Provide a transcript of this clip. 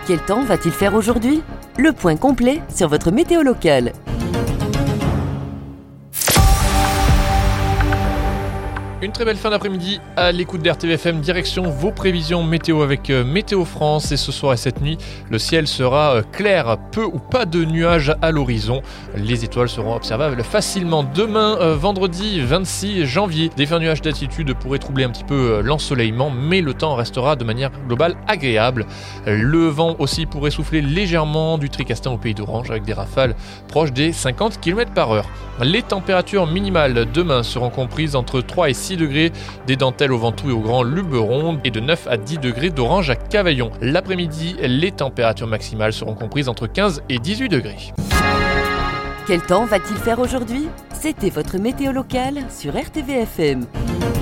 Quel temps va-t-il faire aujourd'hui ? Le point complet sur votre météo locale. Une très belle fin d'après-midi à l'écoute d'RTVFM, direction vos prévisions météo avec Météo France. Et ce soir et cette nuit, le ciel sera clair, peu ou pas de nuages à l'horizon. Les étoiles seront observables facilement. Demain, vendredi 26 janvier, des fins nuages d'altitude pourraient troubler un petit peu l'ensoleillement, mais le temps restera de manière globale agréable. Le vent aussi pourrait souffler légèrement du Tricastin au Pays d'Orange avec des rafales proches des 50 km/h. Les températures minimales demain seront comprises entre 3 et 6 degrés des Dentelles au Ventoux et au Grand Luberon et de 9 à 10 degrés d'Orange à Cavaillon. L'après-midi, les températures maximales seront comprises entre 15 et 18 degrés. Quel temps va-t-il faire aujourd'hui ? C'était votre météo locale sur RTVFM.